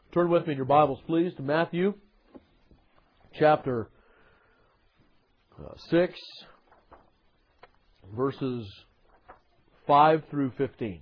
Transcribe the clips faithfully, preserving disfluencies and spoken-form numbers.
Turn with me in your Bibles, please, to Matthew chapter uh, six, verses five through fifteen.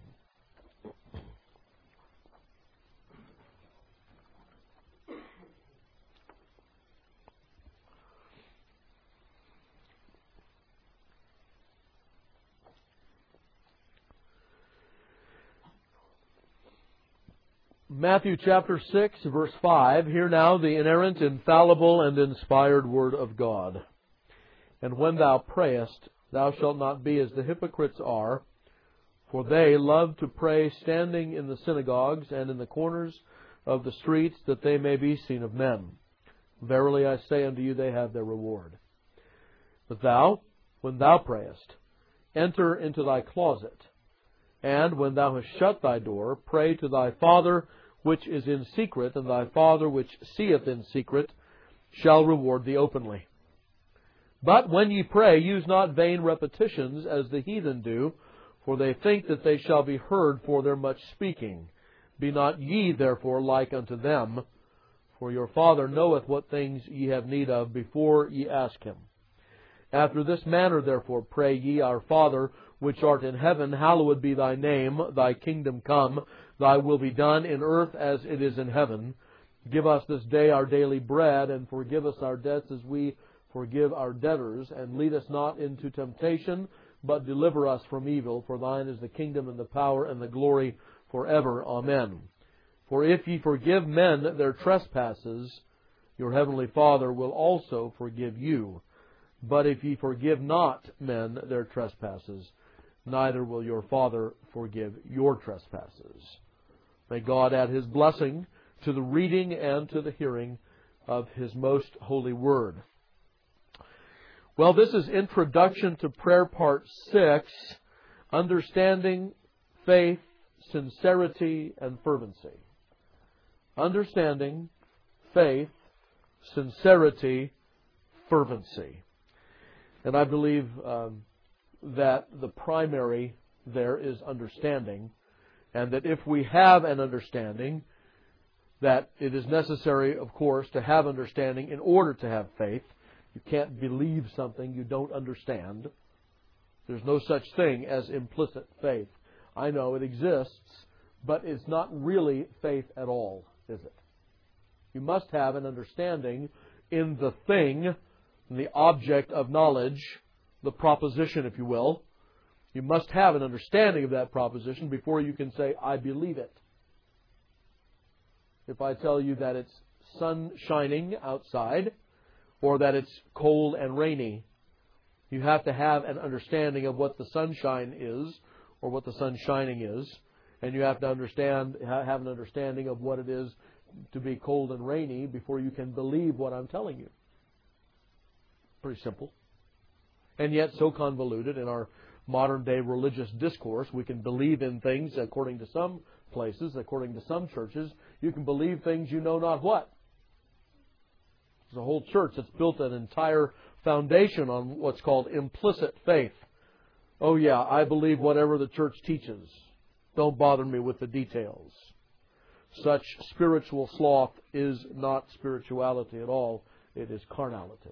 Matthew chapter six, verse five. Hear now the inerrant, infallible, and inspired Word of God. And when thou prayest, thou shalt not be as the hypocrites are, for they love to pray standing in the synagogues and in the corners of the streets, that they may be seen of men. Verily I say unto you, they have their reward. But thou, when thou prayest, enter into thy closet, and when thou hast shut thy door, pray to thy Father which is in secret, and thy Father which seeth in secret shall reward thee openly. But when ye pray, use not vain repetitions, as the heathen do, for they think that they shall be heard for their much speaking. Be not ye therefore like unto them, for your Father knoweth what things ye have need of before ye ask Him. After this manner therefore pray ye, Our Father, which art in heaven, hallowed be thy name, thy kingdom come, thy will be done in earth as it is in heaven. Give us this day our daily bread, and forgive us our debts as we forgive our debtors, and lead us not into temptation, but deliver us from evil. For thine is the kingdom and the power and the glory forever. Amen. For if ye forgive men their trespasses, your heavenly Father will also forgive you. But if ye forgive not men their trespasses, neither will your Father forgive your trespasses. May God add His blessing to the reading and to the hearing of His most holy word. Well, this is Introduction to Prayer Part six, Understanding Faith, Sincerity, and Fervency. Understanding, Faith, Sincerity, Fervency. And I believe um, that the primary there is understanding, and that if we have an understanding, that it is necessary, of course, to have understanding in order to have faith. You can't believe something you don't understand. There's no such thing as implicit faith. I know it exists, but it's not really faith at all, is it? You must have an understanding in the thing, the object of knowledge, the proposition, if you will. You must have an understanding of that proposition before you can say, I believe it. If I tell you that it's sun shining outside, or that it's cold and rainy, you have to have an understanding of what the sunshine is, or what the sun shining is, and you have to understand, have an understanding of what it is to be cold and rainy before you can believe what I'm telling you. Pretty simple. And yet so convoluted in our modern day religious discourse. We can believe in things according to some places, according to some churches. You can believe things you know not what. There's a whole church that's built an entire foundation on what's called implicit faith. Oh yeah, I believe whatever the church teaches. Don't bother me with the details. Such spiritual sloth is not spirituality at all. It is carnality.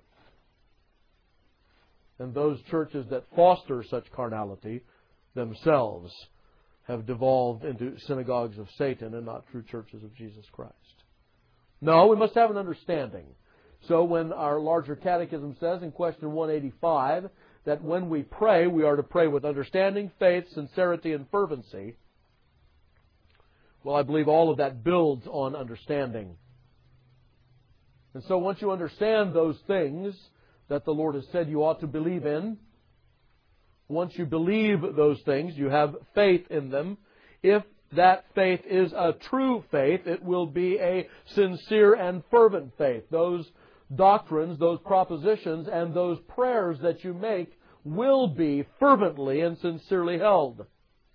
And those churches that foster such carnality themselves have devolved into synagogues of Satan and not true churches of Jesus Christ. No, we must have an understanding. So when our larger catechism says in question one eighty-five that when we pray, we are to pray with understanding, faith, sincerity, and fervency, well, I believe all of that builds on understanding. And so once you understand those things that the Lord has said you ought to believe in, once you believe those things, you have faith in them. If that faith is a true faith, it will be a sincere and fervent faith. Those doctrines, those propositions, and those prayers that you make will be fervently and sincerely held.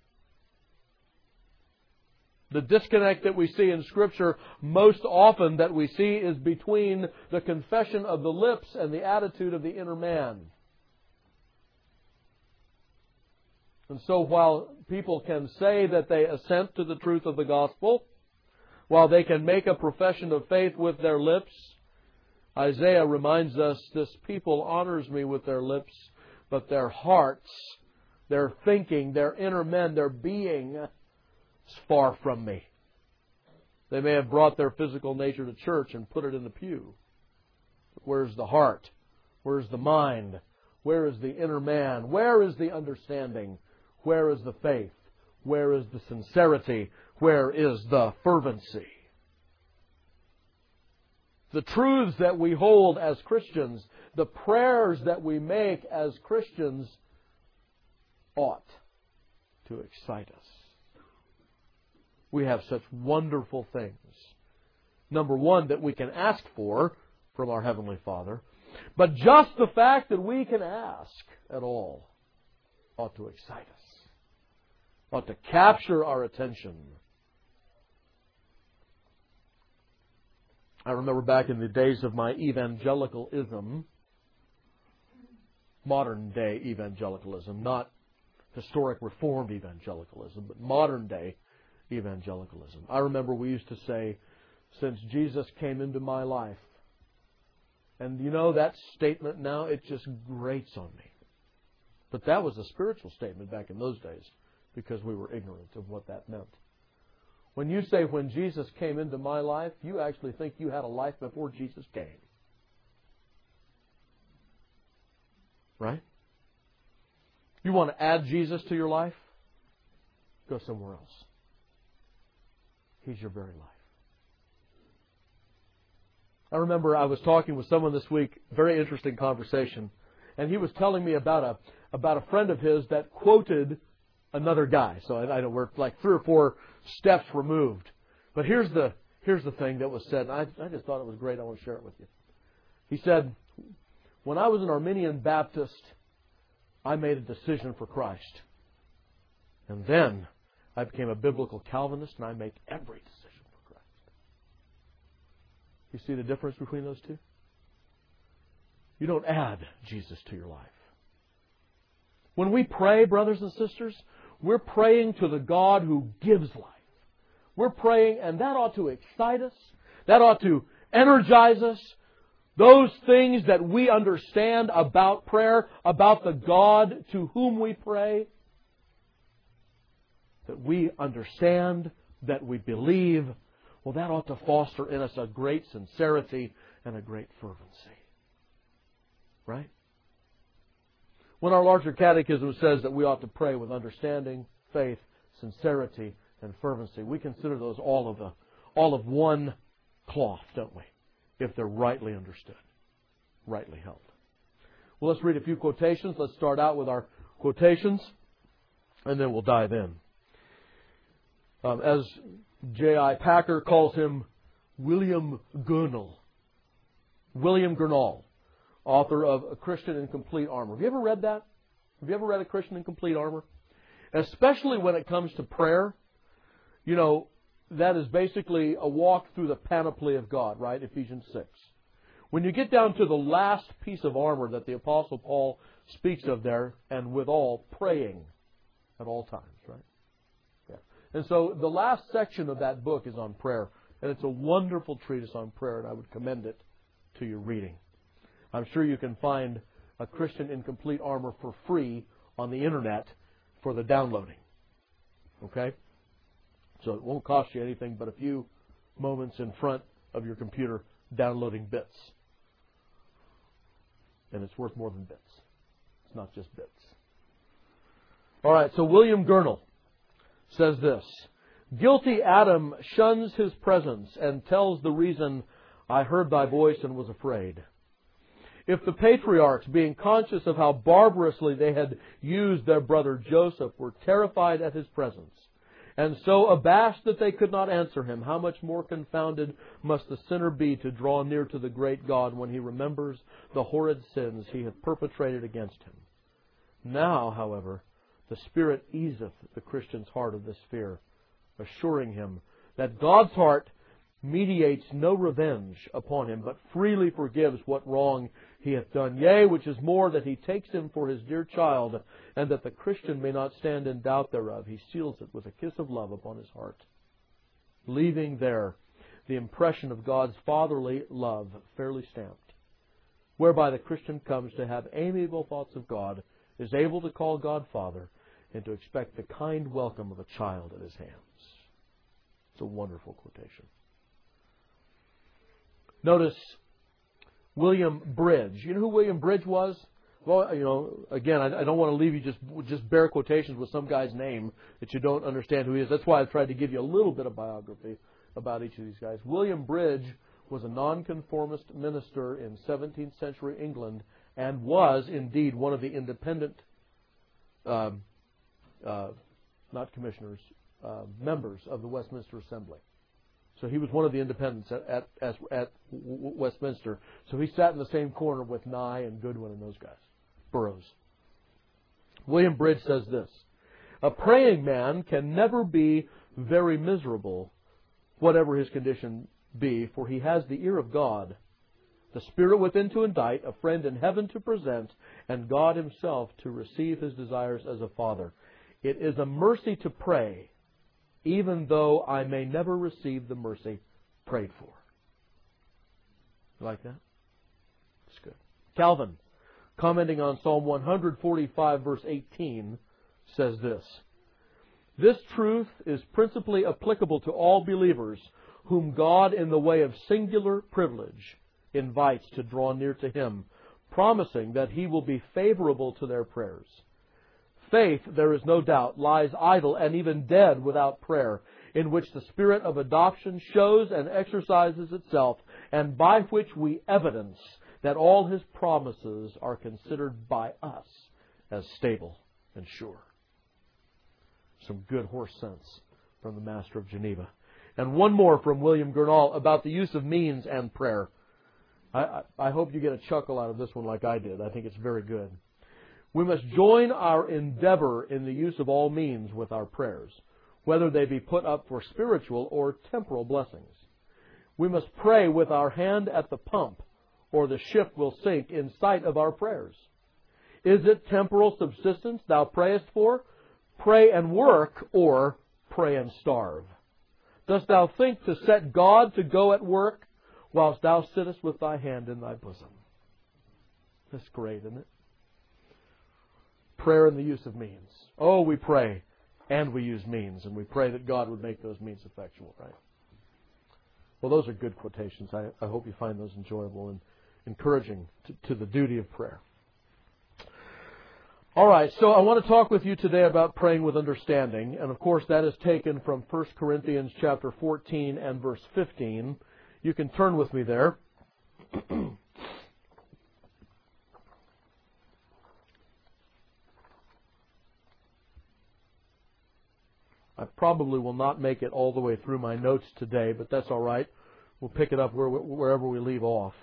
The disconnect that we see in Scripture most often that we see is between the confession of the lips and the attitude of the inner man. And so while people can say that they assent to the truth of the gospel, while they can make a profession of faith with their lips, Isaiah reminds us, this people honors me with their lips, but their hearts, their thinking, their inner men, their being is far from me. They may have brought their physical nature to church and put it in the pew. But where's the heart? Where's the mind? Where is the inner man? Where is the understanding? Where is the faith? Where is the sincerity? Where is the fervency? The truths that we hold as Christians, the prayers that we make as Christians, ought to excite us. We have such wonderful things. Number one, that we can ask for from our Heavenly Father. But just the fact that we can ask at all ought to excite us, ought to capture our attention. I remember back in the days of my evangelicalism, modern day evangelicalism, not historic Reformed evangelicalism, but modern day evangelicalism. I remember we used to say, since Jesus came into my life, and you know that statement now, it just grates on me. But that was a spiritual statement back in those days, because we were ignorant of what that meant. When you say, when Jesus came into my life, you actually think you had a life before Jesus came. Right? You want to add Jesus to your life? Go somewhere else. He's your very life. I remember I was talking with someone this week, very interesting conversation, and he was telling me about a about a friend of his that quoted another guy. So I, I know we're like three or four steps removed. But here's the here's the thing that was said, and I, I just thought it was great. I want to share it with you. He said, when I was an Arminian Baptist, I made a decision for Christ. And then I became a biblical Calvinist, and I make every decision for Christ. You see the difference between those two? You don't add Jesus to your life. When we pray, brothers and sisters, we're praying to the God who gives life. We're praying, and that ought to excite us. That ought to energize us. Those things that we understand about prayer, about the God to whom we pray, that we understand, that we believe, well, that ought to foster in us a great sincerity and a great fervency. Right? When our larger catechism says that we ought to pray with understanding, faith, sincerity, and fervency, we consider those all of a, all of one cloth, don't we? If they're rightly understood, rightly held. Well, let's read a few quotations. Let's start out with our quotations, and then we'll dive in. Um, as J I Packer calls him, William Gurnall. William Gurnall, author of A Christian in Complete Armor. Have you ever read that? Have you ever read A Christian in Complete Armor? Especially when it comes to prayer, you know, that is basically a walk through the panoply of God, right? Ephesians six. When you get down to the last piece of armor that the Apostle Paul speaks of there, and withal praying at all times, right? Yeah. And so the last section of that book is on prayer, and it's a wonderful treatise on prayer, and I would commend it to your reading. I'm sure you can find A Christian in Complete Armor for free on the internet for the downloading. Okay? So it won't cost you anything but a few moments in front of your computer downloading bits. And it's worth more than bits. It's not just bits. All right, so William Gurnall says this: guilty Adam shuns his presence and tells the reason, I heard thy voice and was afraid. If the patriarchs, being conscious of how barbarously they had used their brother Joseph, were terrified at his presence, and so abashed that they could not answer him, how much more confounded must the sinner be to draw near to the great God when he remembers the horrid sins he hath perpetrated against him. Now, however, the Spirit easeth the Christian's heart of this fear, assuring him that God's heart mediates no revenge upon him, but freely forgives what wrong he hath done. Yea, which is more, that he takes him for his dear child, and that the Christian may not stand in doubt thereof, he seals it with a kiss of love upon his heart, leaving there the impression of God's fatherly love fairly stamped, whereby the Christian comes to have amiable thoughts of God, is able to call God Father, and to expect the kind welcome of a child at his hands. It's a wonderful quotation. Notice William Bridge. You know who William Bridge was? Well, you know, again, I, I don't want to leave you just just bare quotations with some guy's name that you don't understand who he is. That's why I've tried to give you a little bit of biography about each of these guys. William Bridge was a nonconformist minister in seventeenth century England and was indeed one of the independent, uh, uh, not commissioners, uh, members of the Westminster Assembly. So he was one of the independents at, at, at, at Westminster. So he sat in the same corner with Nye and Goodwin and those guys. Burroughs. William Bridge says this: a praying man can never be very miserable, whatever his condition be, for he has the ear of God, the Spirit within to indict, a friend in heaven to present, and God himself to receive his desires as a father. It is a mercy to pray, even though I may never receive the mercy prayed for. You like that? That's good. Calvin, commenting on Psalm one forty-five, verse eighteen, says this: this truth is principally applicable to all believers whom God, in the way of singular privilege, invites to draw near to Him, promising that He will be favorable to their prayers. Faith, there is no doubt, lies idle and even dead without prayer, in which the spirit of adoption shows and exercises itself, and by which we evidence that all His promises are considered by us as stable and sure. Some good horse sense from the Master of Geneva. And one more from William Gurnall about the use of means and prayer. I, I, I hope you get a chuckle out of this one like I did. I think it's very good. We must join our endeavor in the use of all means with our prayers, whether they be put up for spiritual or temporal blessings. We must pray with our hand at the pump, or the ship will sink in sight of our prayers. Is it temporal subsistence thou prayest for? Pray and work, or pray and starve. Dost thou think to set God to go at work, whilst thou sittest with thy hand in thy bosom? That's great, isn't it? Prayer and the use of means. Oh, we pray and we use means, and we pray that God would make those means effectual, right? Well, those are good quotations. I, I hope you find those enjoyable and encouraging to, to the duty of prayer. All right, so I want to talk with you today about praying with understanding, and of course that is taken from First Corinthians chapter fourteen and verse fifteen. You can turn with me there. I probably will not make it all the way through my notes today, but that's all right. We'll pick it up where, wherever we leave off.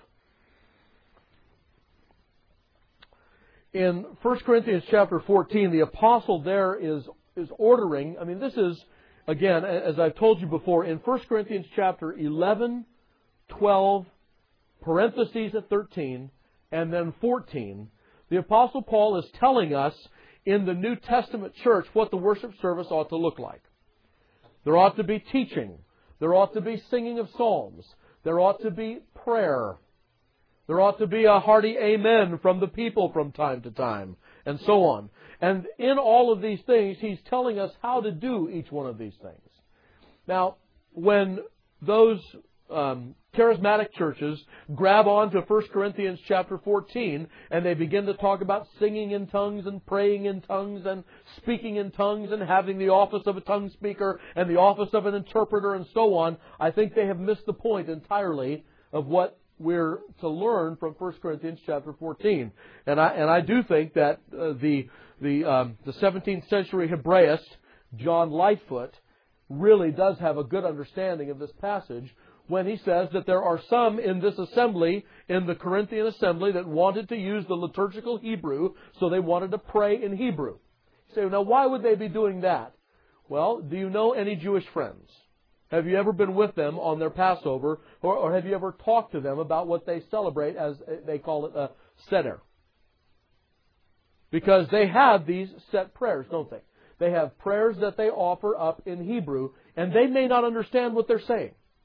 In First Corinthians chapter fourteen, the apostle there is, is ordering, I mean, this is, again, as I've told you before, in First Corinthians chapter eleven, twelve, parentheses at thirteen, and then fourteen, the apostle Paul is telling us in the New Testament church what the worship service ought to look like. There ought to be teaching. There ought to be singing of psalms. There ought to be prayer. There ought to be a hearty amen from the people from time to time, and so on. And in all of these things, he's telling us how to do each one of these things. Now, when those um, charismatic churches grab on to First Corinthians chapter fourteen, and they begin to talk about singing in tongues and praying in tongues and speaking in tongues and having the office of a tongue speaker and the office of an interpreter and so on, I think they have missed the point entirely of what we're to learn from First Corinthians chapter fourteen. And I and I do think that uh, the the um, the seventeenth century Hebraist John Lightfoot really does have a good understanding of this passage when he says that there are some in this assembly, in the Corinthian assembly, that wanted to use the liturgical Hebrew, so they wanted to pray in Hebrew. You say, now why would they be doing that? Well, do you know any Jewish friends? Have you ever been with them on their Passover, or, or have you ever talked to them about what they celebrate as they call it a seder? Because they have these set prayers, don't they? They have prayers that they offer up in Hebrew, and they may not understand what they're saying.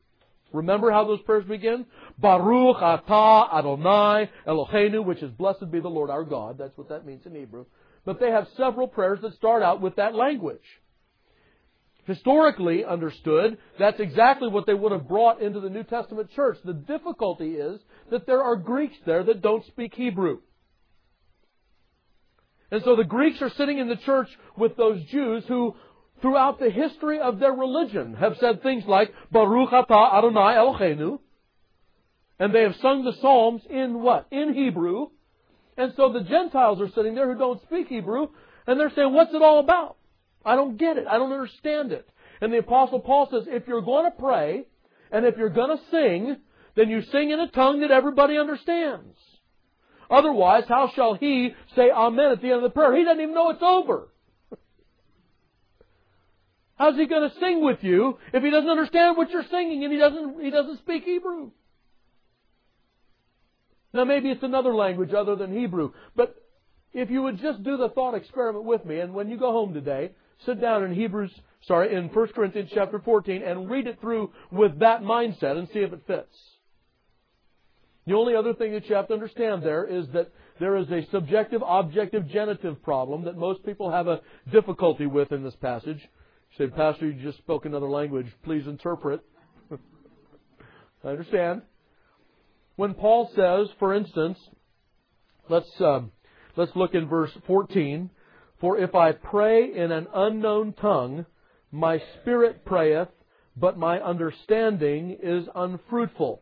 Remember how those prayers begin? Baruch atah Adonai Eloheinu, which is blessed be the Lord our God. That's what that means in Hebrew. But they have several prayers that start out with that language. Historically understood, that's exactly what they would have brought into the New Testament church. The difficulty is that there are Greeks there that don't speak Hebrew. And so the Greeks are sitting in the church with those Jews who, throughout the history of their religion, have said things like, Baruch atah Adonai Eloheinu. And they have sung the Psalms in what? In Hebrew. And so the Gentiles are sitting there who don't speak Hebrew, and they're saying, what's it all about? I don't get it. I don't understand it. And the Apostle Paul says, if you're going to pray, and if you're going to sing, then you sing in a tongue that everybody understands. Otherwise, how shall he say Amen at the end of the prayer? He doesn't even know it's over. How's he going to sing with you if he doesn't understand what you're singing and he doesn't, he doesn't speak Hebrew? Now maybe it's another language other than Hebrew, but if you would just do the thought experiment with me, and when you go home today, sit down in Hebrews, sorry, in First Corinthians chapter fourteen and read it through with that mindset and see if it fits. The only other thing that you have to understand there is that there is a subjective, objective, genitive problem that most people have a difficulty with in this passage. You say, Pastor, you just spoke another language. Please interpret. I understand. When Paul says, for instance, let's um, let's look in verse fourteen. For if I pray in an unknown tongue, my spirit prayeth, but my understanding is unfruitful.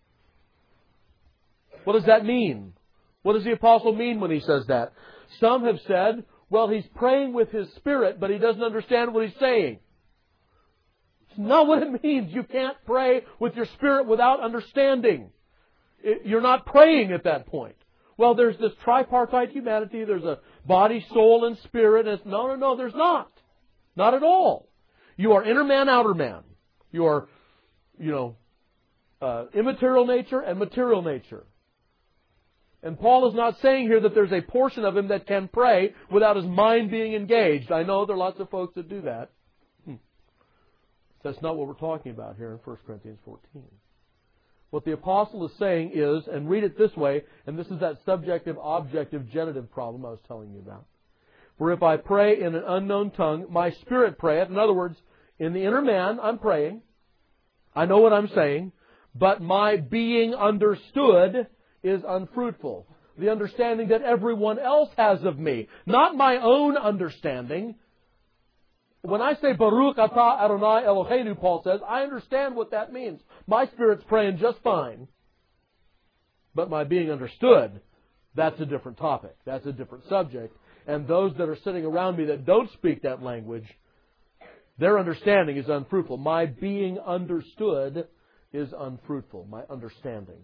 What does that mean? What does the apostle mean when he says that? Some have said, well, he's praying with his spirit, but he doesn't understand what he's saying. It's not what it means. You can't pray with your spirit without understanding. You're not praying at that point. Well, there's this tripartite humanity. There's a body, soul, and spirit. And it's, no, no, no, there's not. Not at all. You are inner man, outer man. You are, you know, uh, immaterial nature and material nature. And Paul is not saying here that there's a portion of him that can pray without his mind being engaged. I know there are lots of folks that do that. Hmm. That's not what we're talking about here in First Corinthians fourteen. What the apostle is saying is, and read it this way, and this is that subjective, objective, genitive problem I was telling you about. For if I pray in an unknown tongue, my spirit prayeth. In other words, in the inner man, I'm praying. I know what I'm saying. But my being understood is unfruitful. The understanding that everyone else has of me. Not my own understanding. When I say Baruch atah Adonai Eloheinu, Paul says, I understand what that means. My spirit's praying just fine. But my being understood, that's a different topic. That's a different subject. And those that are sitting around me that don't speak that language, their understanding is unfruitful. My being understood is unfruitful. My understanding.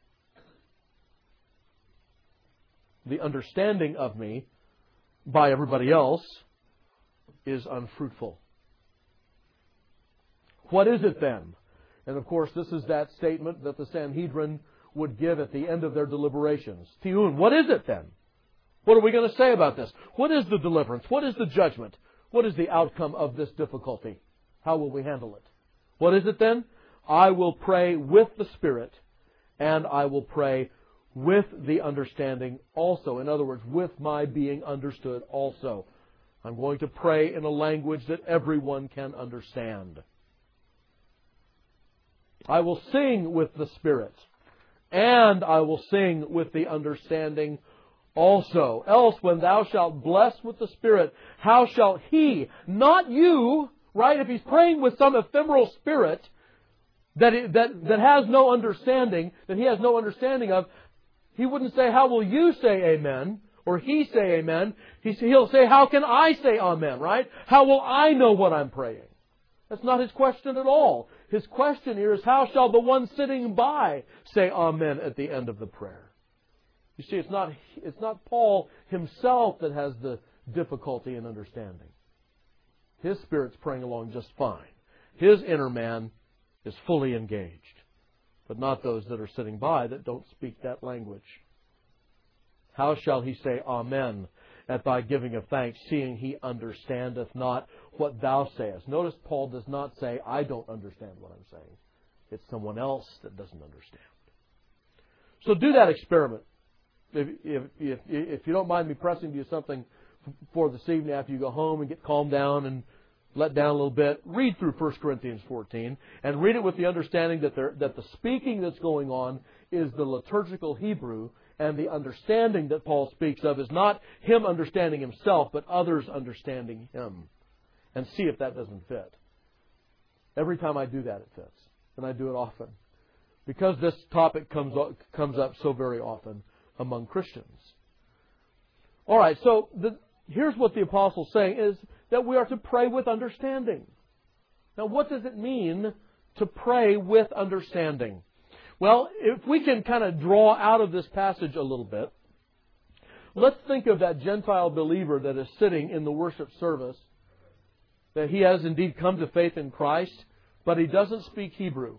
The understanding of me by everybody else is unfruitful. What is it then? And of course, this is that statement that the Sanhedrin would give at the end of their deliberations. Tiun, what is it then? What are we going to say about this? What is the deliverance? What is the judgment? What is the outcome of this difficulty? How will we handle it? What is it then? I will pray with the Spirit, and I will pray with the understanding also. In other words, with my being understood also. I'm going to pray in a language that everyone can understand. I will sing with the Spirit, and I will sing with the understanding also. Else, when thou shalt bless with the Spirit, how shall he, not you, right? If he's praying with some ephemeral spirit that, it, that, that has no understanding, that he has no understanding of, he wouldn't say, how will you say amen? Or he say amen. He, he'll say, how can I say amen, right? How will I know what I'm praying? That's not his question at all. His question here is, how shall the one sitting by say amen at the end of the prayer? You see, it's not, it's not Paul himself that has the difficulty in understanding. His spirit's praying along just fine. His inner man is fully engaged. But not those that are sitting by that don't speak that language. How shall he say amen at thy giving of thanks, seeing he understandeth not what thou sayest? Notice Paul does not say, I don't understand what I'm saying. It's someone else that doesn't understand. So do that experiment. If, if, if, if you don't mind me pressing you something for this evening after you go home and get calmed down and let down a little bit, read through First Corinthians fourteen and read it with the understanding that, there, that the speaking that's going on is the liturgical Hebrew, and the understanding that Paul speaks of is not him understanding himself, but others understanding him. And see if that doesn't fit. Every time I do that, it fits. And I do it often. Because this topic comes up, comes up so very often among Christians. All right, so the, here's what the Apostle's saying is that we are to pray with understanding. Now, what does it mean to pray with understanding? Well, if we can kind of draw out of this passage a little bit, let's think of that Gentile believer that is sitting in the worship service, that he has indeed come to faith in Christ, but he doesn't speak Hebrew.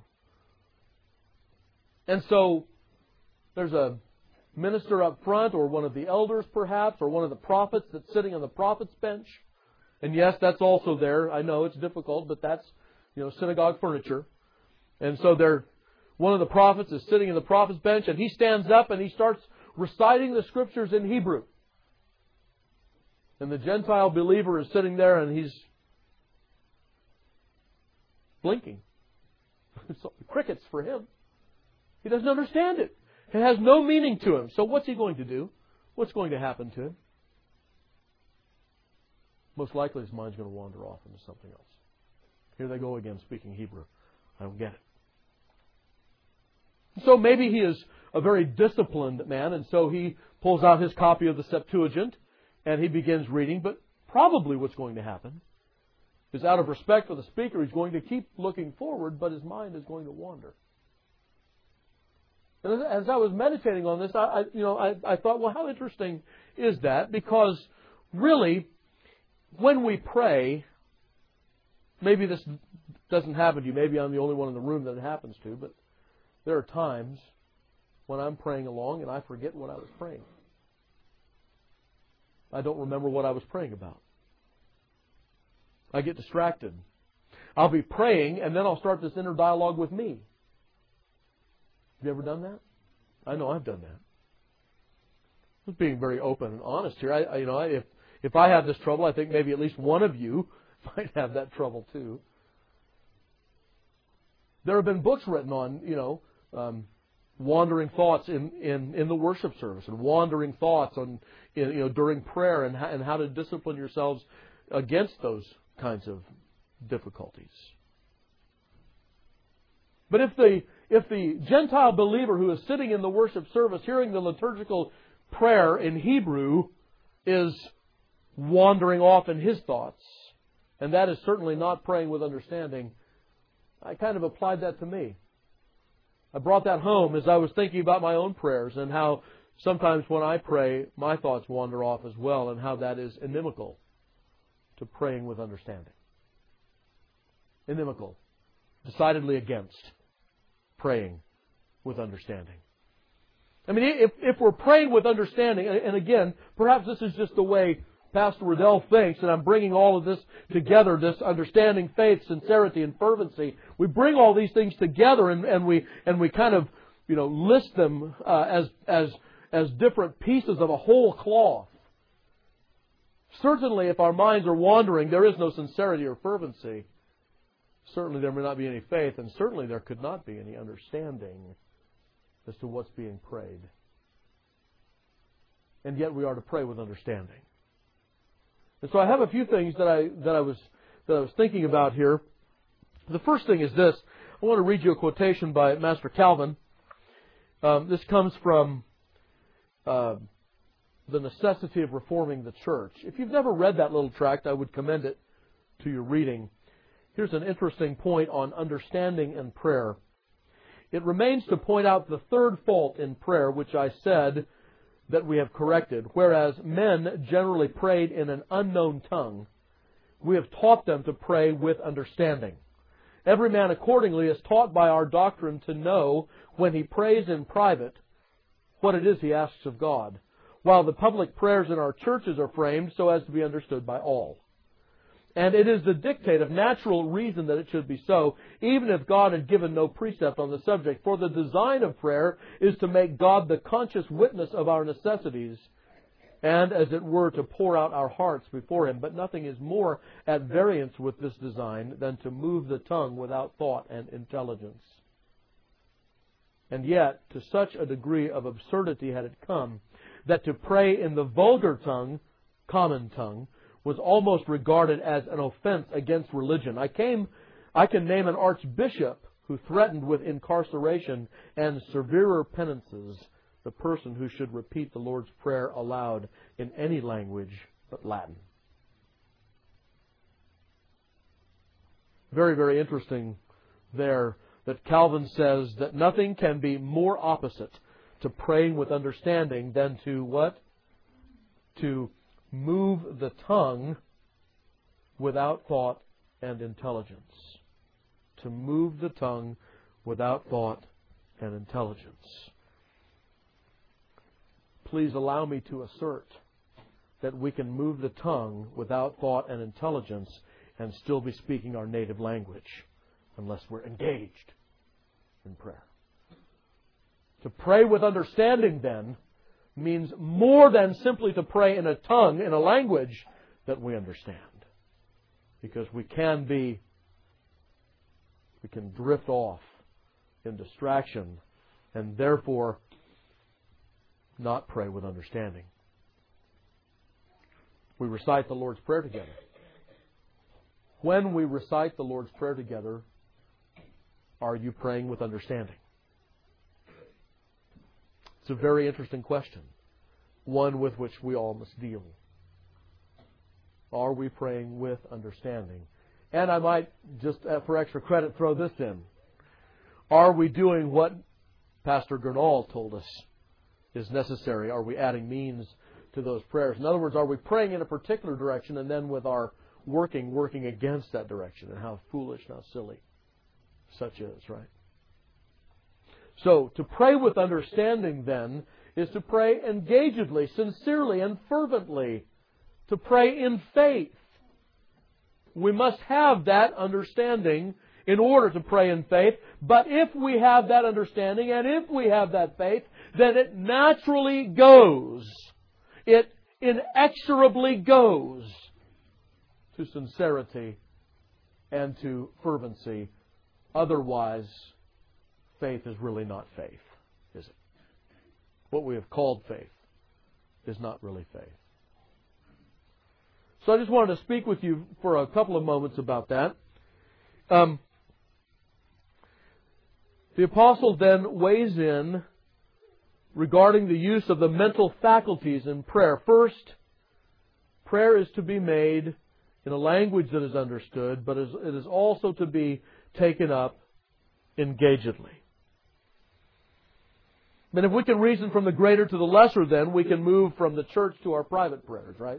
And so there's a minister up front, or one of the elders perhaps, or one of the prophets that's sitting on the prophet's bench. And yes, that's also there. I know it's difficult, but that's, you know, synagogue furniture. And so there, one of the prophets is sitting in the prophet's bench, and he stands up and he starts reciting the Scriptures in Hebrew. And the Gentile believer is sitting there and he's blinking. Crickets for him. He doesn't understand it. It has no meaning to him. So what's he going to do? What's going to happen to him? Most likely his mind's going to wander off into something else. Here they go again speaking Hebrew. I don't get it. So maybe he is a very disciplined man, and so he pulls out his copy of the Septuagint and he begins reading. But probably what's going to happen is, out of respect for the speaker, he's going to keep looking forward, but his mind is going to wander. And as I was meditating on this, I, I you know, I, I thought, well, how interesting is that? Because really, when we pray, maybe this doesn't happen to you. Maybe I'm the only one in the room that it happens to, but there are times when I'm praying along and I forget what I was praying. I don't remember what I was praying about. I get distracted. I'll be praying and then I'll start this inner dialogue with me. Have you ever done that? I know I've done that. I'm being very open and honest here. I, I, you know, I, if if I have this trouble, I think maybe at least one of you might have that trouble too. There have been books written on, you know, um, wandering thoughts in, in, in the worship service, and wandering thoughts on, in, you know, during prayer, and how, and how to discipline yourselves against those kinds of difficulties. But if the if the Gentile believer who is sitting in the worship service hearing the liturgical prayer in Hebrew is wandering off in his thoughts, and that is certainly not praying with understanding, I kind of applied that to me. I brought that home as I was thinking about my own prayers, and how sometimes when I pray, my thoughts wander off as well, and how that is inimical to praying with understanding. Inimical. Decidedly against praying with understanding. I mean, if, if we're praying with understanding, and again, perhaps this is just the way Pastor Riddell thinks, and I'm bringing all of this together, this understanding, faith, sincerity, and fervency. We bring all these things together, and, and we and we kind of, you know, list them uh, as as as different pieces of a whole cloth. Certainly, if our minds are wandering, there is no sincerity or fervency. Certainly, there may not be any faith, and certainly there could not be any understanding as to what's being prayed. And yet, we are to pray with understanding. And so I have a few things that I that I was that I was thinking about here. The first thing is this. I want to read you a quotation by Master Calvin. Um, this comes from uh, The Necessity of Reforming the Church. If you've never read that little tract, I would commend it to your reading. Here's an interesting point on understanding and prayer. It remains to point out the third fault in prayer, which I said that we have corrected. Whereas men generally prayed in an unknown tongue, we have taught them to pray with understanding. Every man accordingly is taught by our doctrine to know, when he prays in private, what it is he asks of God, while the public prayers in our churches are framed so as to be understood by all. And it is the dictate of natural reason that it should be so, even if God had given no precept on the subject. For the design of prayer is to make God the conscious witness of our necessities, and, as it were, to pour out our hearts before Him. But nothing is more at variance with this design than to move the tongue without thought and intelligence. And yet, to such a degree of absurdity had it come, that to pray in the vulgar tongue, common tongue, was almost regarded as an offense against religion. I came, I can name an archbishop who threatened with incarceration and severer penances the person who should repeat the Lord's Prayer aloud in any language but Latin. Very, very interesting there that Calvin says that nothing can be more opposite to praying with understanding than to what? To move the tongue without thought and intelligence. To move the tongue without thought and intelligence. Please allow me to assert that we can move the tongue without thought and intelligence and still be speaking our native language, unless we're engaged in prayer. To pray with understanding, then, means more than simply to pray in a tongue, in a language that we understand. Because we can be, we can drift off in distraction and therefore not pray with understanding. We recite the Lord's Prayer together. When we recite the Lord's Prayer together, are you praying with understanding? It's a very interesting question, one with which we all must deal. Are we praying with understanding? And I might, just for extra credit, throw this in. Are we doing what Pastor Gernal told us is necessary? Are we adding means to those prayers? In other words, are we praying in a particular direction and then with our working, working against that direction? And how foolish and how silly such is, right? So, to pray with understanding, then, is to pray engagedly, sincerely, and fervently. To pray in faith. We must have that understanding in order to pray in faith. But if we have that understanding, and if we have that faith, then it naturally goes. It inexorably goes to sincerity and to fervency. Otherwise, faith is really not faith, is it? What we have called faith is not really faith. So I just wanted to speak with you for a couple of moments about that. Um, the apostle then weighs in regarding the use of the mental faculties in prayer. First, prayer is to be made in a language that is understood, but it is also to be taken up engagedly. And if we can reason from the greater to the lesser, then we can move from the church to our private prayers, right?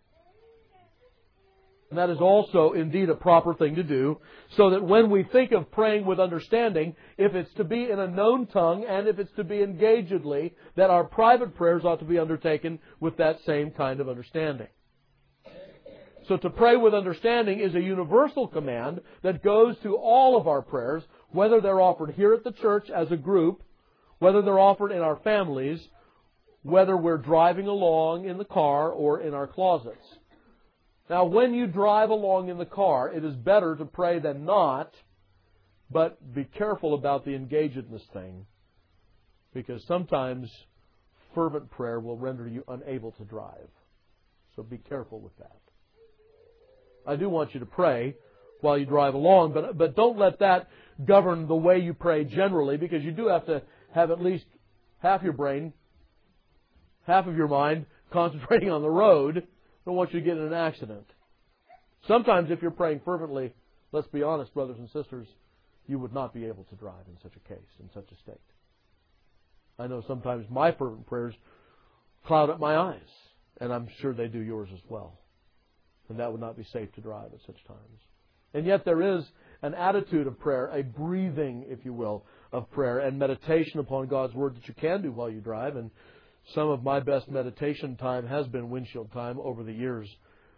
And that is also indeed a proper thing to do, so that when we think of praying with understanding, if it's to be in a known tongue and if it's to be engagedly, that our private prayers ought to be undertaken with that same kind of understanding. So to pray with understanding is a universal command that goes to all of our prayers, whether they're offered here at the church as a group, whether they're offered in our families, whether we're driving along in the car or in our closets. Now, when you drive along in the car, it is better to pray than not, but be careful about the engagedness thing, because sometimes fervent prayer will render you unable to drive. So be careful with that. I do want you to pray while you drive along, but but don't let that govern the way you pray generally, because you do have to have at least half your brain, half of your mind concentrating on the road. I don't want you to get in an accident. Sometimes if you're praying fervently, let's be honest, brothers and sisters, you would not be able to drive in such a case, in such a state. I know sometimes my fervent prayers cloud up my eyes, and I'm sure they do yours as well. And that would not be safe to drive at such times. And yet there is an attitude of prayer, a breathing, if you will, of prayer and meditation upon God's Word that you can do while you drive. And some of my best meditation time has been windshield time over the years.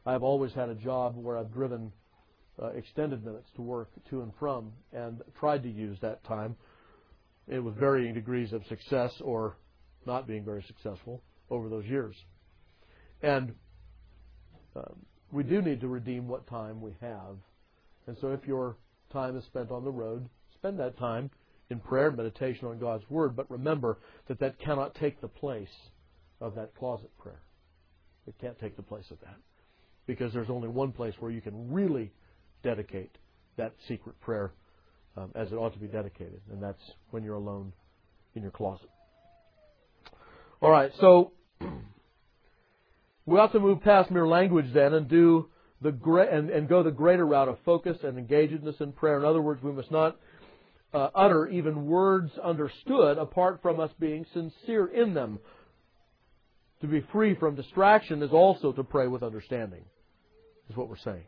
I've always had a job where I've driven uh, extended minutes to work to and from, and tried to use that time it with varying degrees of success or not being very successful over those years. And uh, we do need to redeem what time we have. And so if your time is spent on the road, spend that time in prayer and meditation on God's Word. But remember that that cannot take the place of that closet prayer. It can't take the place of that. Because there's only one place where you can really dedicate that secret prayer um, as it ought to be dedicated. And that's when you're alone in your closet. All right, so we ought to move past mere language then and do the great and, and go the greater route of focus and engagedness in prayer. In other words, we must not uh, utter even words understood apart from us being sincere in them. To be free from distraction is also to pray with understanding, is what we're saying.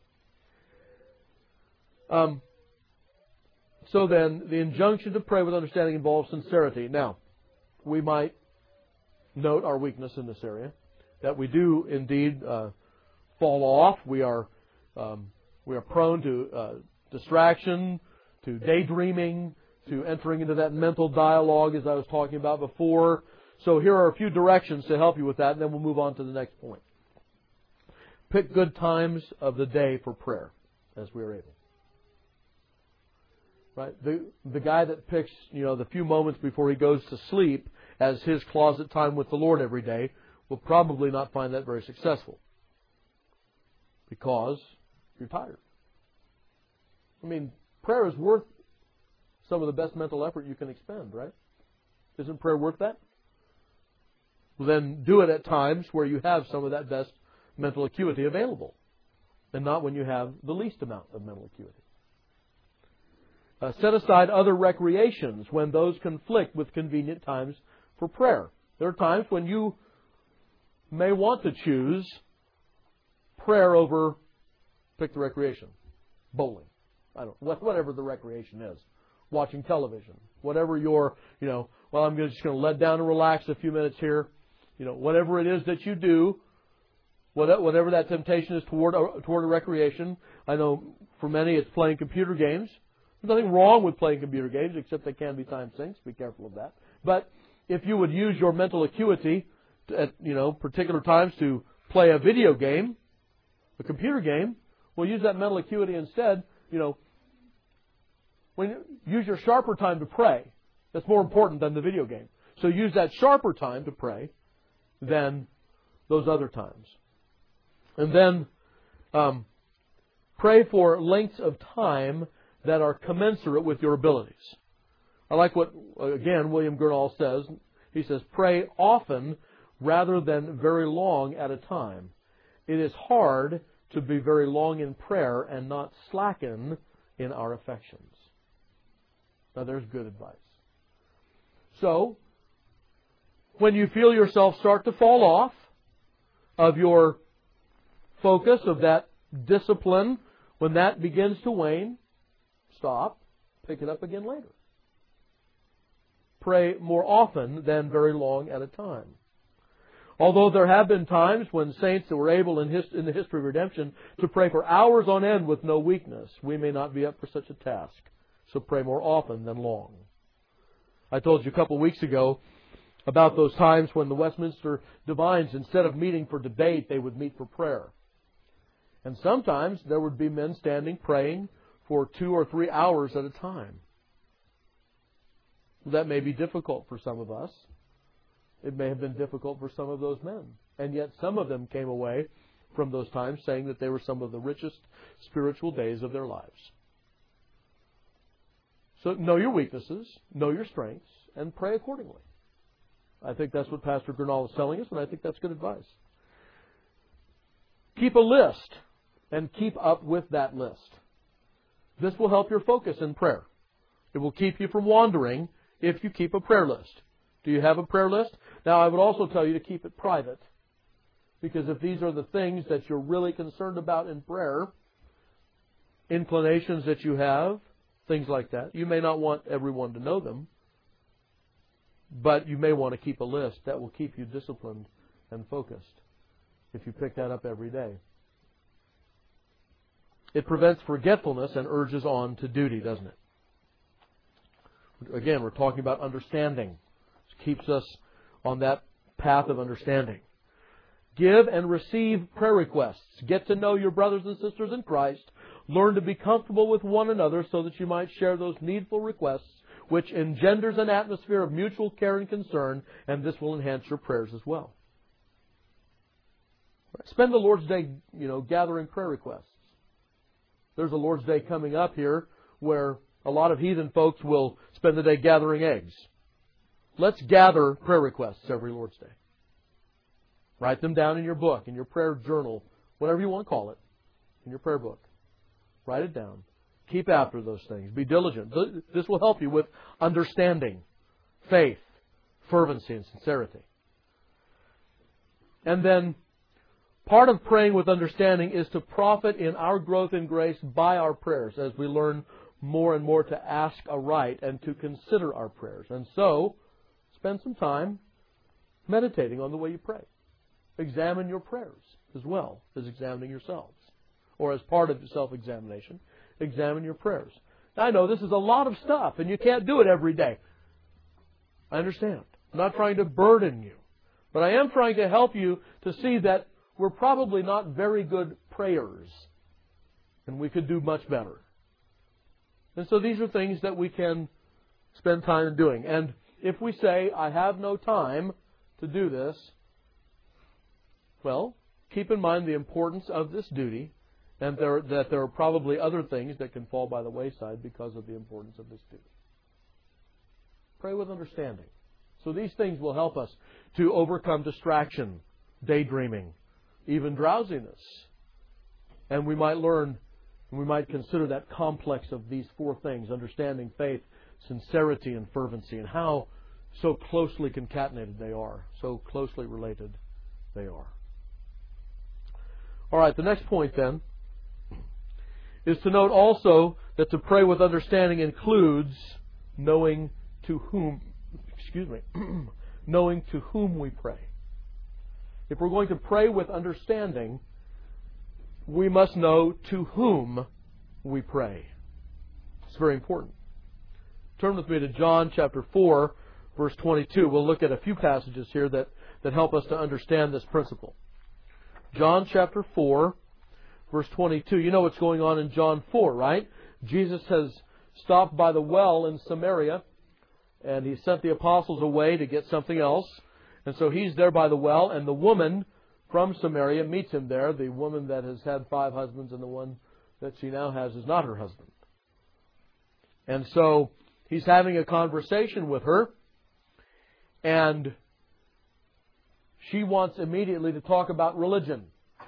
Um, so then, the injunction to pray with understanding involves sincerity. Now, we might note our weakness in this area, that we do indeed uh, fall off. We are um, we are prone to uh, distraction, to daydreaming, to entering into that mental dialogue as I was talking about before. So here are a few directions to help you with that, and then we'll move on to the next point. Pick good times of the day for prayer, as we are able. Right? The the guy that picks, you know, the few moments before he goes to sleep as his closet time with the Lord every day will probably not find that very successful. Because you're tired. I mean, prayer is worth some of the best mental effort you can expend, right? Isn't prayer worth that? Well, then do it at times where you have some of that best mental acuity available, and not when you have the least amount of mental acuity. Uh, set aside other recreations when those conflict with convenient times for prayer. There are times when you may want to choose prayer over, pick the recreation, bowling, I don't whatever the recreation is, watching television, whatever your, you know, well, I'm just going to let down and relax a few minutes here, you know, whatever it is that you do, whatever that temptation is toward a, toward a recreation. I know for many it's playing computer games. There's nothing wrong with playing computer games, except they can be time sinks. Be careful of that. But if you would use your mental acuity to, at you know particular times to play a video game, a computer game, well, use that mental acuity instead. You know, when use your sharper time to pray. That's more important than the video game. So use that sharper time to pray than those other times. And then um, pray for lengths of time that are commensurate with your abilities. I like what, again, William Gurnall says. He says, pray often rather than very long at a time. It is hard to be very long in prayer and not slacken in our affections. Now, there's good advice. So, when you feel yourself start to fall off of your focus, of that discipline, when that begins to wane, stop, pick it up again later. Pray more often than very long at a time. Although there have been times when saints that were able in, his, in the history of redemption to pray for hours on end with no weakness, we may not be up for such a task. So pray more often than long. I told you a couple of weeks ago about those times when the Westminster divines, instead of meeting for debate, they would meet for prayer. And sometimes there would be men standing praying for two or three hours at a time. That may be difficult for some of us. It may have been difficult for some of those men. And yet some of them came away from those times saying that they were some of the richest spiritual days of their lives. So know your weaknesses, know your strengths, and pray accordingly. I think that's what Pastor Gurnall is telling us, and I think that's good advice. Keep a list, and keep up with that list. This will help your focus in prayer. It will keep you from wandering if you keep a prayer list. Do you have a prayer list? Now, I would also tell you to keep it private. Because if these are the things that you're really concerned about in prayer, inclinations that you have, things like that, you may not want everyone to know them, but you may want to keep a list that will keep you disciplined and focused if you pick that up every day. It prevents forgetfulness and urges on to duty, doesn't it? Again, we're talking about understanding. It keeps us on that path of understanding. Give and receive prayer requests. Get to know your brothers and sisters in Christ. Learn to be comfortable with one another so that you might share those needful requests, which engenders an atmosphere of mutual care and concern, and this will enhance your prayers as well. Spend the Lord's Day, you know, gathering prayer requests. There's a Lord's Day coming up here where a lot of heathen folks will spend the day gathering eggs. Let's gather prayer requests every Lord's Day. Write them down in your book, in your prayer journal, whatever you want to call it, in your prayer book. Write it down. Keep after those things. Be diligent. This will help you with understanding, faith, fervency, and sincerity. And then, part of praying with understanding is to profit in our growth in grace by our prayers as we learn more and more to ask aright and to consider our prayers. And so, spend some time meditating on the way you pray. Examine your prayers as well as examining yourselves. Or as part of self-examination, examine your prayers. Now, I know this is a lot of stuff and you can't do it every day. I understand. I'm not trying to burden you. But I am trying to help you to see that we're probably not very good prayers. And we could do much better. And so these are things that we can spend time doing. And if we say, I have no time to do this, well, keep in mind the importance of this duty and there, that there are probably other things that can fall by the wayside because of the importance of this duty. Pray with understanding. So these things will help us to overcome distraction, daydreaming, even drowsiness. And we might learn, we might consider that complex of these four things, understanding, faith, sincerity, and fervency, and how so closely concatenated they are, so closely related they are. All right, the next point then is to note also that to pray with understanding includes knowing to whom, excuse me, knowing to whom we pray. If we're going to pray with understanding, we must know to whom we pray. It's very important. Turn with me to John chapter four, verse twenty-two. We'll look at a few passages here that, that help us to understand this principle. John chapter four, verse twenty-two. You know what's going on in John four, right? Jesus has stopped by the well in Samaria, and he sent the apostles away to get something else. And so he's there by the well, and the woman from Samaria meets him there. The woman that has had five husbands, and the one that she now has is not her husband. And so he's having a conversation with her, and she wants immediately to talk about religion.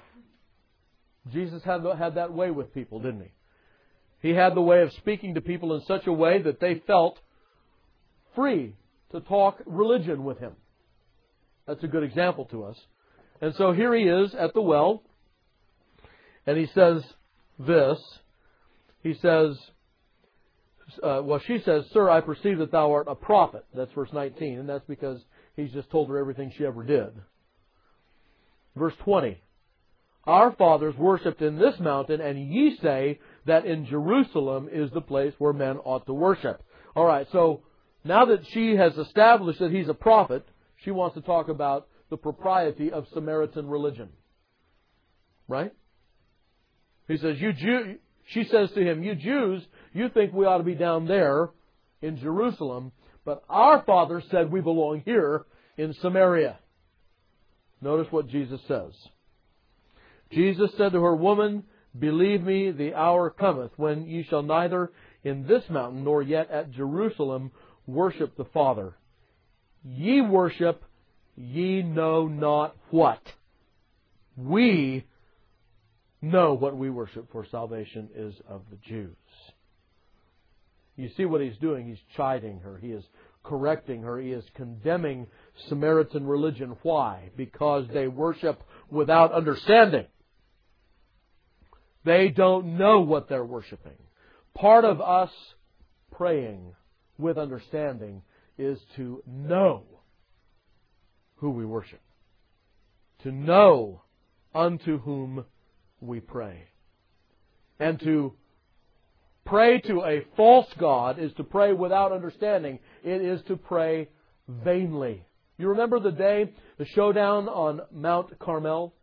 Jesus had, had that way with people, didn't he? He had the way of speaking to people in such a way that they felt free to talk religion with him. That's a good example to us. And so here he is at the well, and he says this. He says, uh, well, she says, Sir, I perceive that thou art a prophet. That's verse nineteen, and that's because he's just told her everything she ever did. Verse twenty. Our fathers worshipped in this mountain, and ye say that in Jerusalem is the place where men ought to worship. All right, so now that she has established that he's a prophet, she wants to talk about the propriety of Samaritan religion. Right? He says, "You Jew," she says to him, "You Jews, you think we ought to be down there in Jerusalem, but our fathers said we belong here in Samaria." Notice what Jesus says. Jesus said to her, Woman, believe me, the hour cometh when ye shall neither in this mountain nor yet at Jerusalem worship the Father. Ye worship, ye know not what. We know what we worship, for salvation is of the Jews. You see what he's doing? He's chiding her. He is correcting her. He is condemning Samaritan religion. Why? Because they worship without understanding. They don't know what they're worshiping. Part of us praying with understanding is to know who we worship. To know unto whom we pray. And to pray to a false god is to pray without understanding. It is to pray vainly. You remember the day, the showdown on Mount Carmel?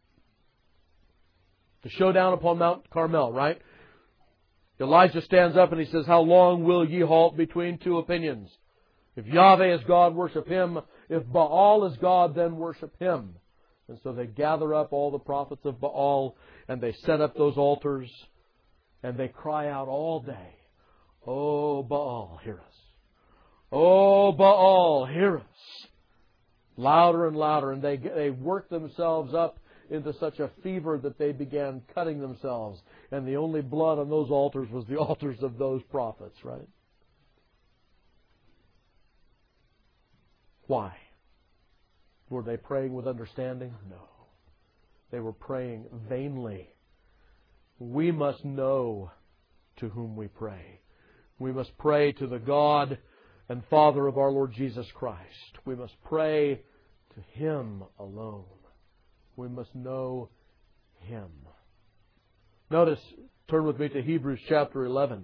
The showdown upon Mount Carmel, right? Elijah stands up and he says, "How long will ye halt between two opinions? If Yahweh is God, worship Him. If Baal is God, then worship Him." And so they gather up all the prophets of Baal and they set up those altars and they cry out all day, "Oh, Baal, hear us. Oh, Baal, hear us." Louder and louder. And they, they work themselves up into such a fever that they began cutting themselves. And the only blood on those altars was the altars of those prophets, right? Why? Were they praying with understanding? No. They were praying vainly. We must know to whom we pray. We must pray to the God and Father of our Lord Jesus Christ. We must pray to Him alone. We must know Him. Notice, turn with me to Hebrews chapter eleven.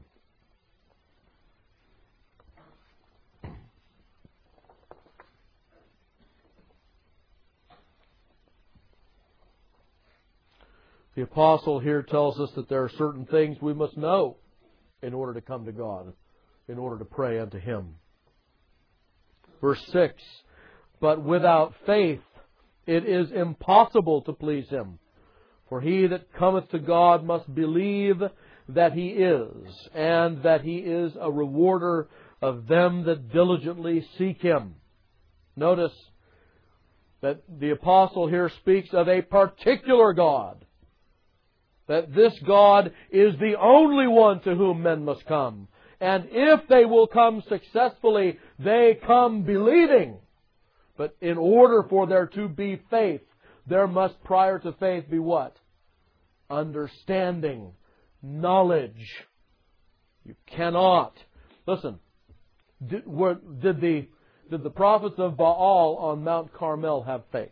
The apostle here tells us that there are certain things we must know in order to come to God, in order to pray unto Him. Verse six, "But without faith it is impossible to please Him. For he that cometh to God must believe that He is, and that He is a rewarder of them that diligently seek Him." Notice that the apostle here speaks of a particular God. That this God is the only one to whom men must come. And if they will come successfully, they come believing. But in order for there to be faith, there must prior to faith be what? Understanding. Knowledge. You cannot. Listen, did, were, did, the, did the prophets of Baal on Mount Carmel have faith?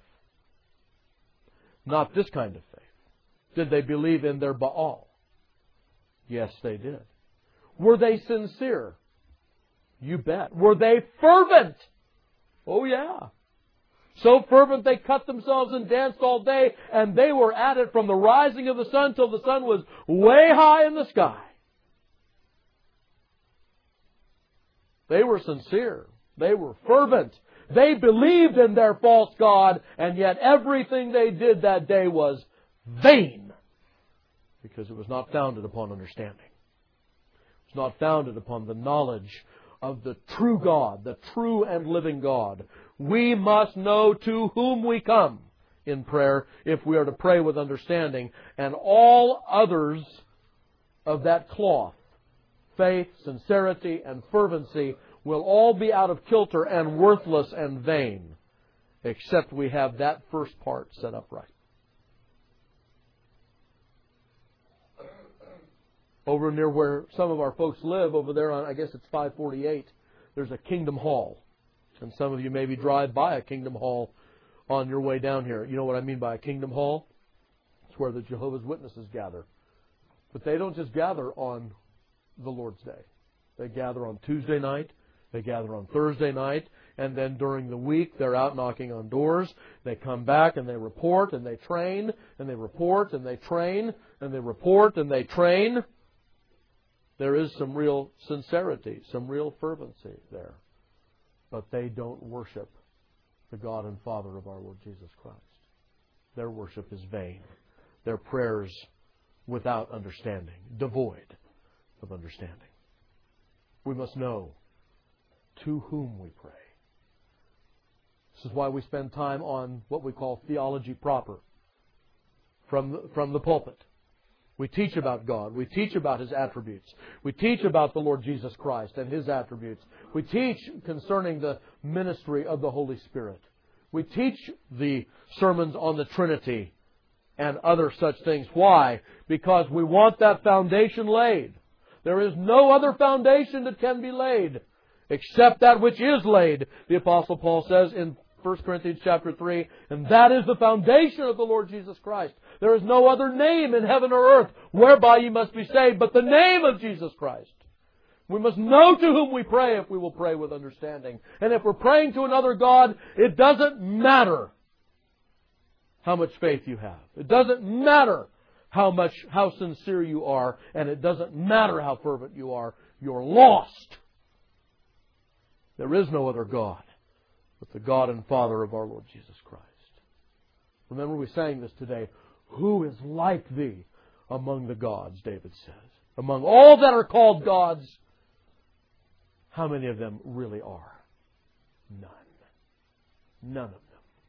Not this kind of faith. Did they believe in their Baal? Yes, they did. Were they sincere? You bet. Were they fervent? Oh, yeah. So fervent they cut themselves and danced all day, and they were at it from the rising of the sun till the sun was way high in the sky. They were sincere. They were fervent. They believed in their false god, and yet everything they did that day was vain, because it was not founded upon understanding. It was not founded upon the knowledge of the true God, the true and living God. We must know to whom we come in prayer if we are to pray with understanding, and all others of that cloth, faith, sincerity, and fervency, will all be out of kilter and worthless and vain, except we have that first part set up right. Over near where some of our folks live, over there on, I guess it's five forty-eight, there's a Kingdom Hall. And some of you maybe drive by a Kingdom Hall on your way down here. You know what I mean by a Kingdom Hall? It's where the Jehovah's Witnesses gather. But they don't just gather on the Lord's Day. They gather on Tuesday night. They gather on Thursday night. And then during the week, they're out knocking on doors. They come back and they report and they train. And they report and they train. And they report and they train. There is some real sincerity, some real fervency there. But they don't worship the God and Father of our Lord Jesus Christ. Their worship is vain. Their prayers without understanding, devoid of understanding. We must know to whom we pray. This is why we spend time on what we call theology proper from the, from the pulpit. We teach about God. We teach about His attributes. We teach about the Lord Jesus Christ and His attributes. We teach concerning the ministry of the Holy Spirit. We teach the sermons on the Trinity and other such things. Why? Because we want that foundation laid. There is no other foundation that can be laid except that which is laid, the Apostle Paul says in First Corinthians chapter three, and that is the foundation of the Lord Jesus Christ. There is no other name in heaven or earth whereby ye must be saved, but the name of Jesus Christ. We must know to whom we pray if we will pray with understanding. And if we're praying to another God, it doesn't matter how much faith you have. It doesn't matter how much, how sincere you are, and it doesn't matter how fervent you are. You're lost. There is no other God but the God and Father of our Lord Jesus Christ. Remember, we sang this today. Who is like thee among the gods, David says. Among all that are called gods, how many of them really are? None. None of them.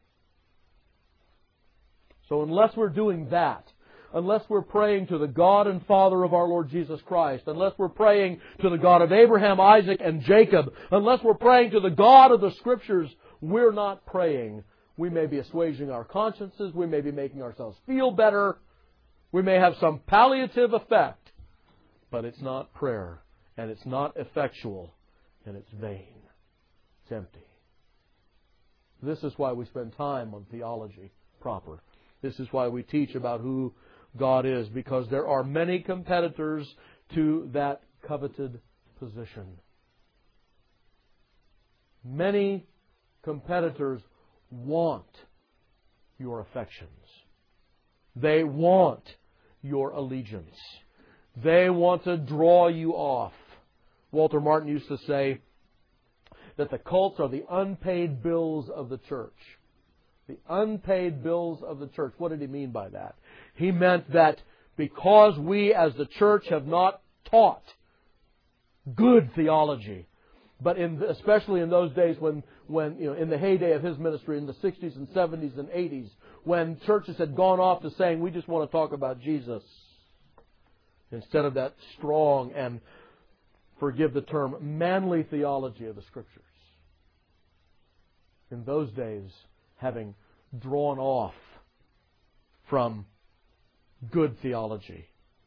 So unless we're doing that, unless we're praying to the God and Father of our Lord Jesus Christ, unless we're praying to the God of Abraham, Isaac, and Jacob, unless we're praying to the God of the Scriptures, we're not praying. We may be assuaging our consciences. We may be making ourselves feel better. We may have some palliative effect. But it's not prayer. And it's not effectual. And it's vain. It's empty. This is why we spend time on theology proper. This is why we teach about who God is. Because there are many competitors to that coveted position. Many competitors want your affections. They want your allegiance. They want to draw you off. Walter Martin used to say that the cults are the unpaid bills of the church. The unpaid bills of the church. What did he mean by that? He meant that because we as the church have not taught good theology, but in, especially in those days when, when, you know, in the heyday of his ministry in the sixties and seventies and eighties, when churches had gone off to saying, we just want to talk about Jesus, instead of that strong and, forgive the term, manly theology of the Scriptures. In those days, having drawn off from good theology,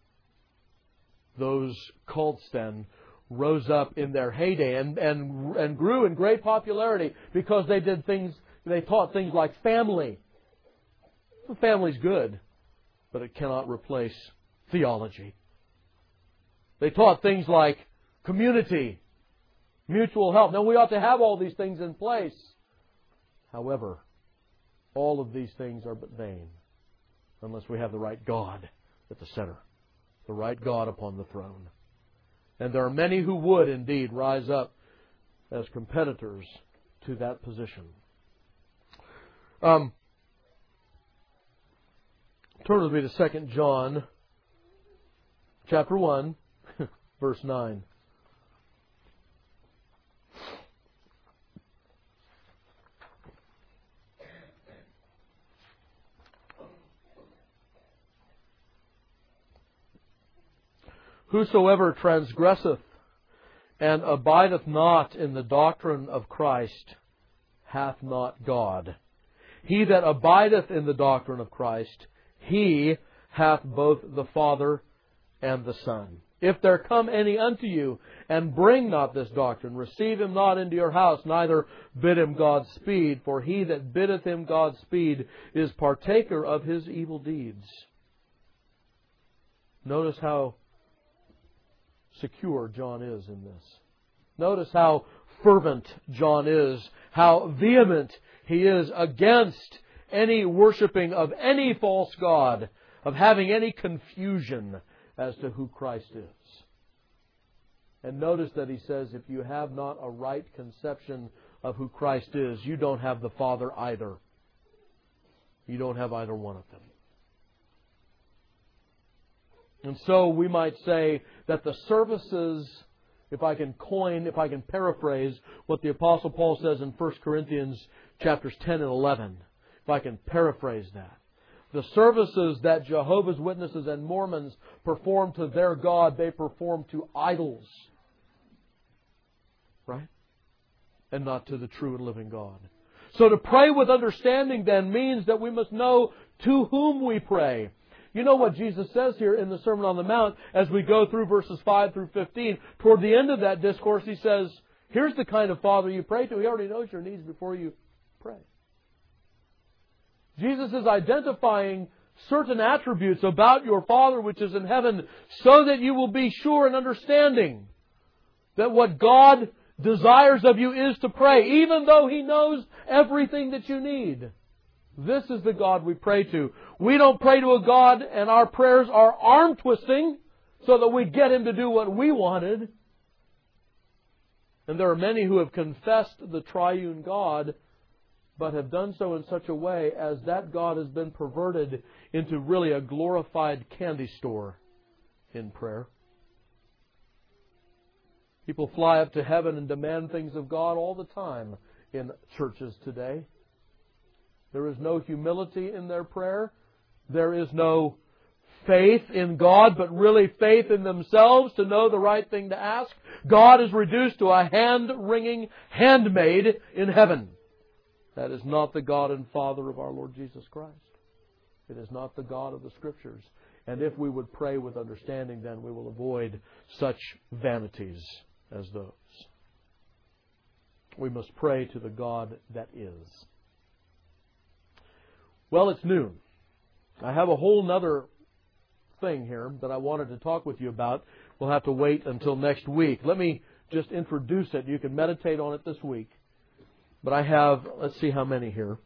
those cults then rose up in their heyday and, and, and grew in great popularity because they did things, they taught things like family. The family's good, but it cannot replace theology. They taught things like community, mutual help. Now, we ought to have all these things in place. However, all of these things are but vain unless we have the right God at the center, the right God upon the throne. And there are many who would indeed rise up as competitors to that position. Um, turn with me to Second John chapter one, verse nine. Whosoever transgresseth and abideth not in the doctrine of Christ hath not God. He that abideth in the doctrine of Christ, he hath both the Father and the Son. If there come any unto you, and bring not this doctrine, receive him not into your house, neither bid him Godspeed, for he that biddeth him Godspeed is partaker of his evil deeds. Notice how secure John is in this. Notice how fervent John is, how vehement he is against any worshiping of any false god, of having any confusion as to who Christ is. And notice that he says, if you have not a right conception of who Christ is, you don't have the Father either. You don't have either one of them. And so we might say that the services, if I can coin, if I can paraphrase what the Apostle Paul says in First Corinthians chapters ten and eleven, if I can paraphrase that, the services that Jehovah's Witnesses and Mormons perform to their God, they perform to idols. Right? And not to the true and living God. So to pray with understanding then means that we must know to whom we pray. You know what Jesus says here in the Sermon on the Mount as we go through verses five through fifteen. Toward the end of that discourse, He says, here's the kind of Father you pray to. He already knows your needs before you pray. Jesus is identifying certain attributes about your Father which is in heaven, so that you will be sure and understanding that what God desires of you is to pray, even though He knows everything that you need. This is the God we pray to. We don't pray to a God and our prayers are arm twisting so that we get Him to do what we wanted. And there are many who have confessed the triune God, but have done so in such a way as that God has been perverted into really a glorified candy store in prayer. People fly up to heaven and demand things of God all the time in churches today. There is no humility in their prayer. There is no faith in God, but really faith in themselves to know the right thing to ask. God is reduced to a hand-wringing handmaid in heaven. That is not the God and Father of our Lord Jesus Christ. It is not the God of the Scriptures. And if we would pray with understanding, then we will avoid such vanities as those. We must pray to the God that is. Well, it's noon. I have a whole other thing here that I wanted to talk with you about. We'll have to wait until next week. Let me just introduce it. You can meditate on it this week. But I have, let's see how many here.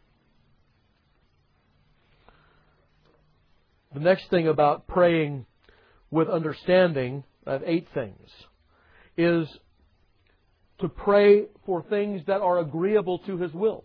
The next thing about praying with understanding, I have eight things, is to pray for things that are agreeable to His will.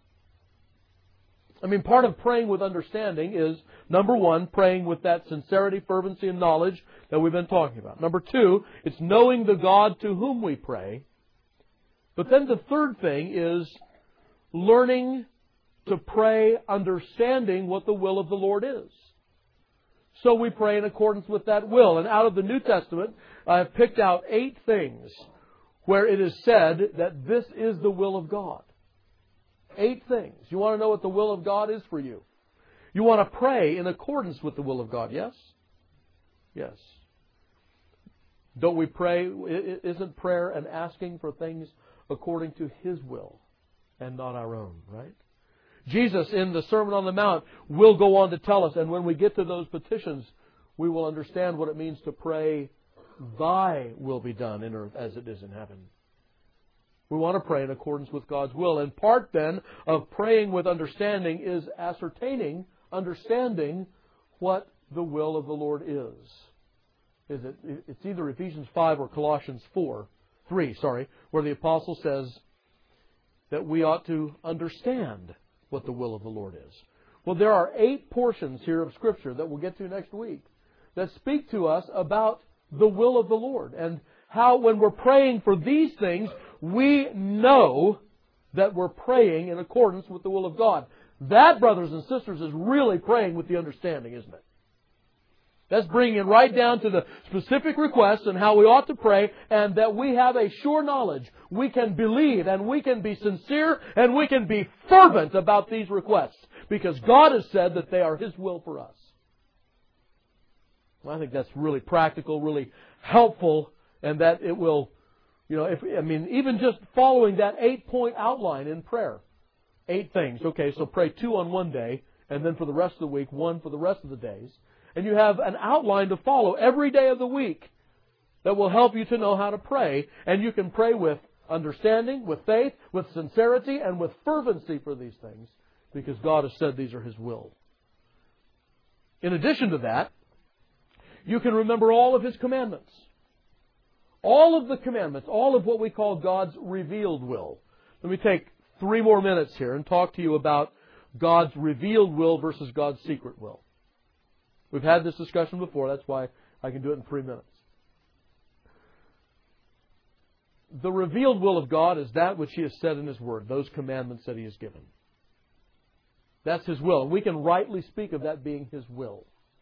I mean, part of praying with understanding is, number one, praying with that sincerity, fervency, and knowledge that we've been talking about. Number two, it's knowing the God to whom we pray. But then the third thing is learning to pray understanding what the will of the Lord is. So we pray in accordance with that will. And out of the New Testament, I have picked out eight things where it is said that this is the will of God. Eight things. You want to know what the will of God is for you? You want to pray in accordance with the will of God, yes? Yes. Don't we pray? Isn't prayer an asking for things according to His will and not our own, right? Jesus in the Sermon on the Mount will go on to tell us, and when we get to those petitions, we will understand what it means to pray, Thy will be done in earth as it is in heaven. We want to pray in accordance with God's will. And part then of praying with understanding is ascertaining, understanding what the will of the Lord is. Is it? It's either Ephesians five or Colossians four, three, sorry, where the apostle says that we ought to understand what the will of the Lord is. Well, there are eight portions here of Scripture that we'll get to next week that speak to us about the will of the Lord and how when we're praying for these things, we know that we're praying in accordance with the will of God. That, brothers and sisters, is really praying with the understanding, isn't it? That's bringing it right down to the specific requests and how we ought to pray, and that we have a sure knowledge. We can believe and we can be sincere and we can be fervent about these requests because God has said that they are His will for us. Well, I think that's really practical, really helpful, and that it will, you know, if I mean, even just following that eight-point outline in prayer. Eight things. Okay, so pray two on one day, and then for the rest of the week, one for the rest of the days. And you have an outline to follow every day of the week that will help you to know how to pray. And you can pray with understanding, with faith, with sincerity, and with fervency for these things, because God has said these are His will. In addition to that, you can remember all of His commandments. All of the commandments, all of what we call God's revealed will. Let me take three more minutes here and talk to you about God's revealed will versus God's secret will. We've had this discussion before, that's why I can do it in three minutes. The revealed will of God is that which He has said in His Word, those commandments that He has given. That's His will, and we can rightly speak of that being His will.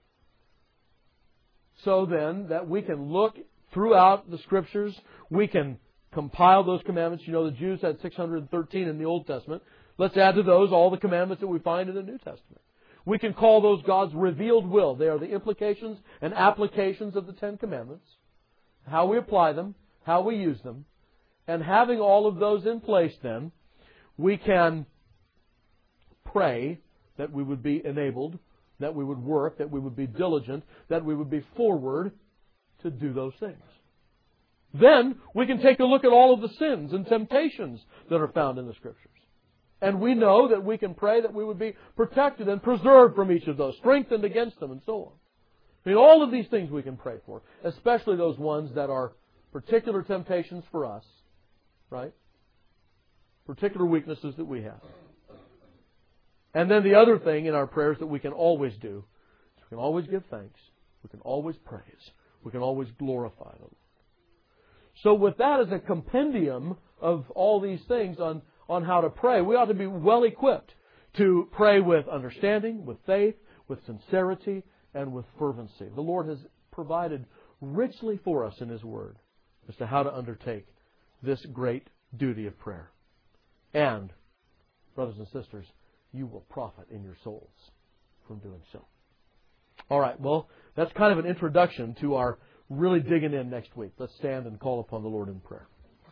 So then, that we can look throughout the Scriptures, we can compile those commandments. You know, the Jews had six hundred thirteen in the Old Testament. Let's add to those all the commandments that we find in the New Testament. We can call those God's revealed will. They are the implications and applications of the Ten Commandments, how we apply them, how we use them. And having all of those in place then, we can pray that we would be enabled that we would work, that we would be diligent, that we would be forward to do those things. Then we can take a look at all of the sins and temptations that are found in the Scriptures. And we know that we can pray that we would be protected and preserved from each of those, strengthened against them, and so on. I mean, all of these things we can pray for, especially those ones that are particular temptations for us, right? Particular weaknesses that we have. And then the other thing in our prayers that we can always do is we can always give thanks, we can always praise, we can always glorify the Lord. So with that as a compendium of all these things on, on how to pray, we ought to be well equipped to pray with understanding, with faith, with sincerity, and with fervency. The Lord has provided richly for us in His Word as to how to undertake this great duty of prayer. And, brothers and sisters, you will profit in your souls from doing so. All right, well, that's kind of an introduction to our really digging in next week. Let's stand and call upon the Lord in prayer.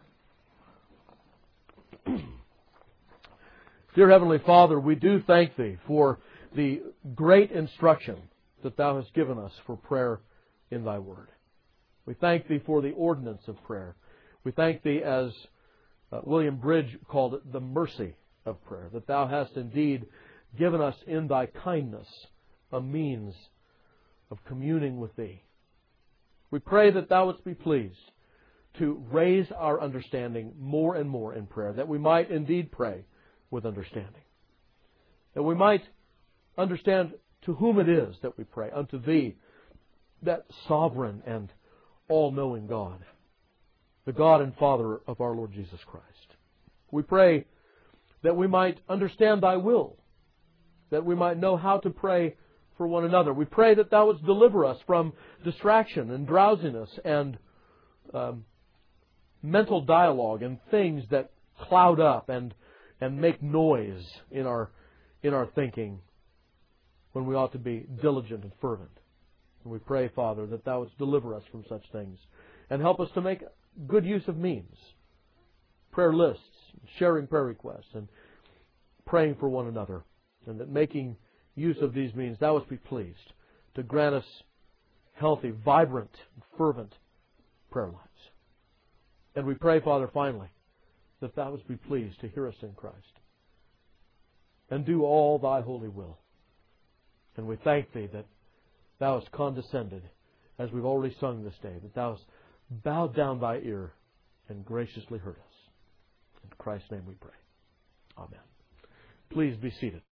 Dear Heavenly Father, we do thank Thee for the great instruction that Thou hast given us for prayer in Thy Word. We thank Thee for the ordinance of prayer. We thank Thee, as uh, William Bridge called it, the mercy of prayer, that Thou hast indeed given us in Thy kindness a means of communing with Thee. We pray that Thou wouldst be pleased to raise our understanding more and more in prayer, that we might indeed pray with understanding, that we might understand to whom it is that we pray, unto Thee, that sovereign and all-knowing God, the God and Father of our Lord Jesus Christ. We pray that we might understand Thy will, that we might know how to pray for one another. We pray that Thou wouldst deliver us from distraction and drowsiness and um, mental dialogue and things that cloud up and and make noise in our in our thinking when we ought to be diligent and fervent. And we pray, Father, that Thou wouldst deliver us from such things and help us to make good use of means, prayer lists, sharing prayer requests, and praying for one another, and that making use of these means, Thou wouldst be pleased to grant us healthy, vibrant, fervent prayer lives. And we pray, Father, finally, that Thou wouldst be pleased to hear us in Christ and do all Thy holy will. And we thank Thee that Thou hast condescended, as we've already sung this day, that Thou hast bowed down Thy ear and graciously heard us. In Christ's name we pray. Amen. Please be seated.